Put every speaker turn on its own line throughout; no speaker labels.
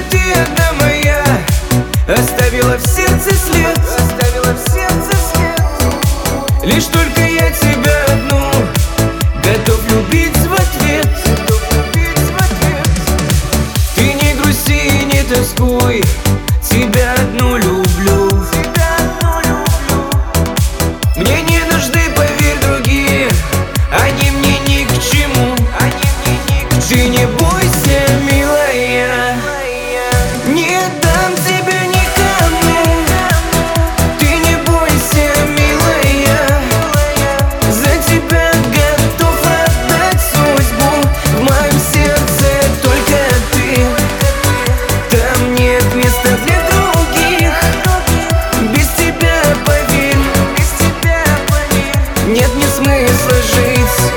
ты одна моя, оставила в сердце след, оставила в сердце след. Лишь только я тебя одну готов любить в ответ, готов любить в ответ. Ты не грусти и не тоскуй, тебя одну люблю, тебя одну люблю. Мне не нужны, поверь, другие, они мне ни к чему, они мне ни к чему. Ты не бойся, милая, не дам тебя никому. Ты не бойся, милая, за тебя готов отдать судьбу. В моем сердце только ты, там нет места для других. Без тебя, поверь, без тебя, поверь, нет мне смысла жить.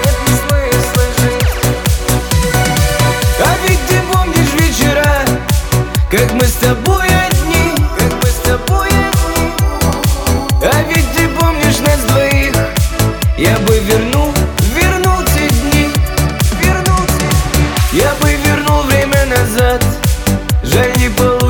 А ведь ты помнишь вечера, как мы с тобой одни, как мы с тобой одни. А ведь ты помнишь нас двоих, я бы вернул те дни, вернул те дни. Я бы вернул время назад, жаль, не получилось.